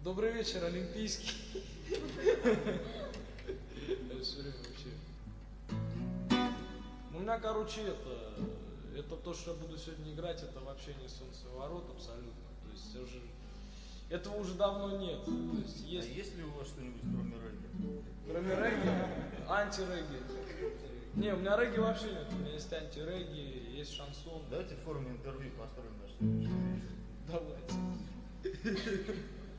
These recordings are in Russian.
Добрый вечер, Олимпийский. У меня, короче, это то, что я буду сегодня играть, это вообще не солнцеворот абсолютно. То есть этого уже давно нет. То есть, есть ли у вас что-нибудь кроме регги? Кроме регги? Анти-регги. Не, у меня регги вообще нет. У меня есть анти-регги, есть шансон. Давайте в форме интервью построим наш сегодняшний вечер. Давайте.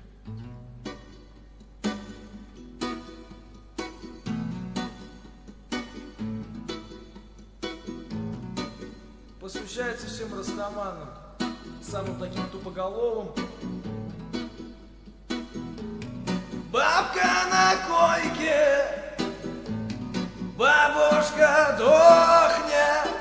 Посвящается всем растаманам, самым таким тупоголовым. Бабка на койке, бабушка дохнет,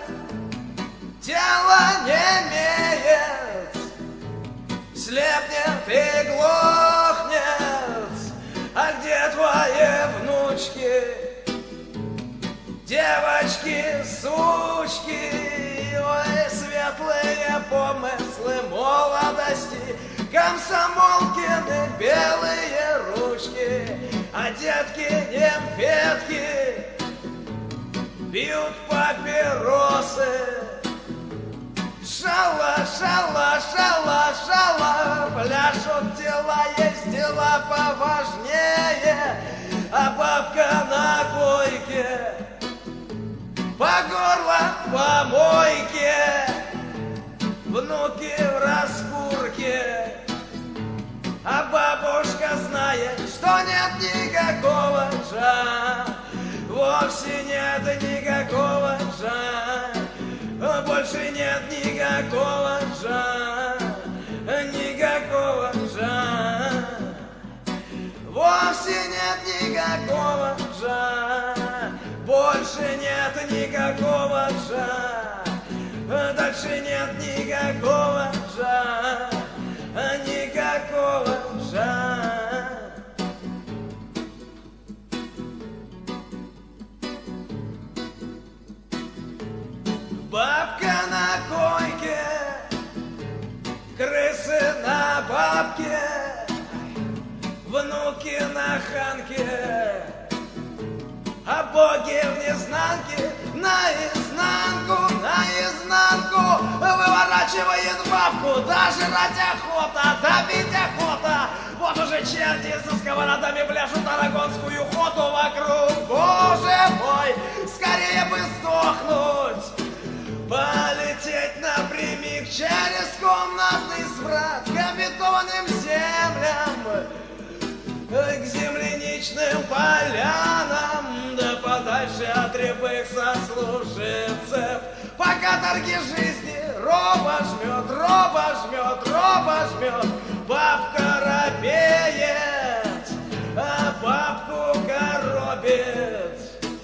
тело не имеет, слепнет и глохнет. А где твои внучки, девочки, сучки? Ой, светлые помыслы молодости, комсомолкины белые ручки, а детки-немфетки пьют папиросы. Шала, шала, шала, шала, пляшут дела, есть дела поважнее, а бабка на койке по горло в помойке, внуки в раскурке, а бабушка знает, что нет никакого жа, вовсе нет никакого жа, больше нет никакого жа, никакого жа, вовсе нет никакого жа. Больше нет никакого жа, дальше нет никакого жа, никакого жа. Бабка на койке, крысы на бабке, внуки на ханке, а боги в незнанке, наизнанку, наизнанку выворачивает бабку, даже ради охота, добить охота. Вот уже черти со сковородами пляшут арагонскую охоту вокруг. Боже мой, скорее бы сдохнуть, полететь напрямик через комнатный сврат к обетованным землям, к земляничным полянам, да подальше от рябых сослуживцев. Пока торги жизни роба жмет, роба жмет, роба жмет, бабка робеет, а бабку коробит.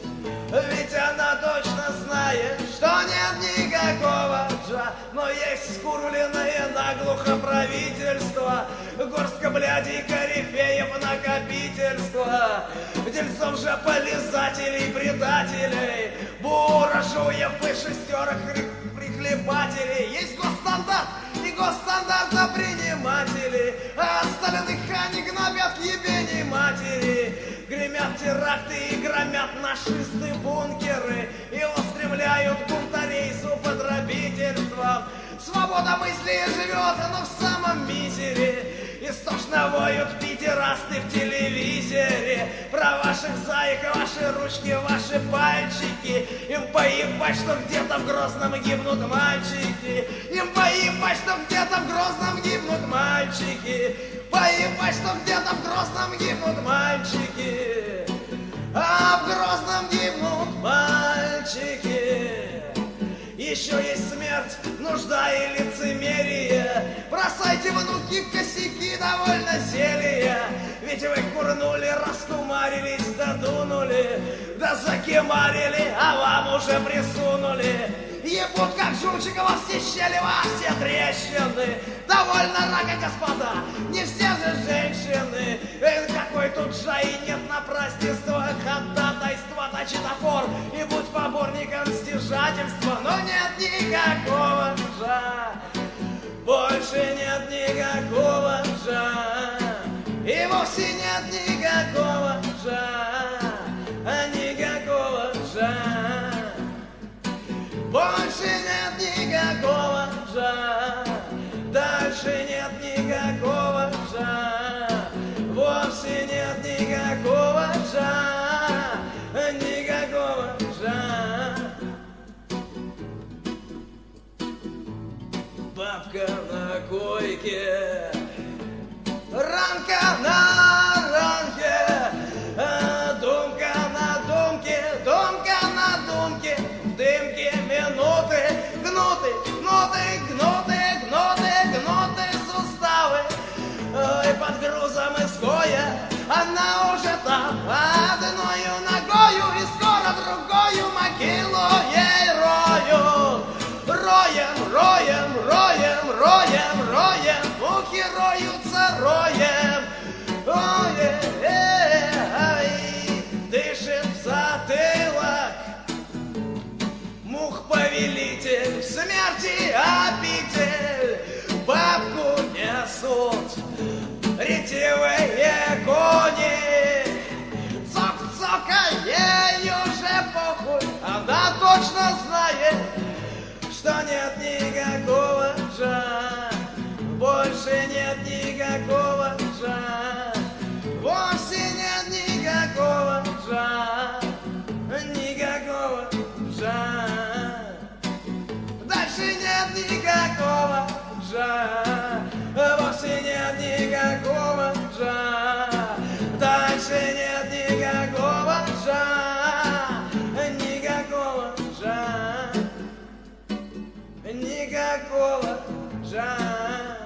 Ведь она точно знает, что нет никакого джа, но есть скурвленное наглухо правительство, горстка блядей, корифеев, накопительства, дельцов же полизателей, предателей, буржуев и шестерок прихлебателей. Есть госстандарт и госстандартоприниматели, а остальных они гнобят ебени матери. Гремят теракты и громят нашисты бункеры, и устремляют бунтарей с употребительством. Свобода мысли живет, но в самом мизере. Истошно воют пидерасты в телевизоре про ваших заек, ваши ручки, ваши пальчики. Им поебать, что где-то в Грозном гибнут мальчики. Им поебать, что где-то в Грозном гибнут мальчики. Поебать, что где-то в Грозном гибнут мальчики. А в Грозном гибнут мальчики. Еще есть смерть, нужда и лицемерие. Бросайте, внуки, косяки, довольно зелья. Ведь вы курнули, раскумарились, додунули, да закимарили, а вам уже присунули. Ебут, как жучика, во все щели, во все трещины. Довольно рога, господа, не все же женщины. Какой тут жа и нет напразднества, ходатайства, точи топор и будь поборником стяжательства. Но нет никакого жа, больше нет никакого жа, и вовсе нет никакого жара, никакого жара. Больше нет никакого жара, дальше нет никакого жара, вовсе нет никакого жара, никакого жара. Бабка на койке, ранка на ранке, думка на думке, думка на думке, в дымке минуты, гнуты, гнуты, гнуты, гнуты, гнуты суставы. И под грузом изгоя она уже там, одною ногою, и скоро другою могилу ей рою. Роем, роем, роем, роем, роем, мухи роются роем. Ой, дышит в затылок мух-повелитель, смерти обитель. Бабку несут ретивые кони. Цок-цока, ей уже похуй, она точно знает, что нет никакого жара, больше нет никакого жара, вовсе нет никакого жара, никакого жара. Дальше нет никакого жара, вовсе нет никакого жара, дальше нет никакого жара, никакого жара. Никакого жара,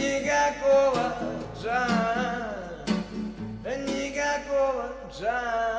никакого жара, никакого жара.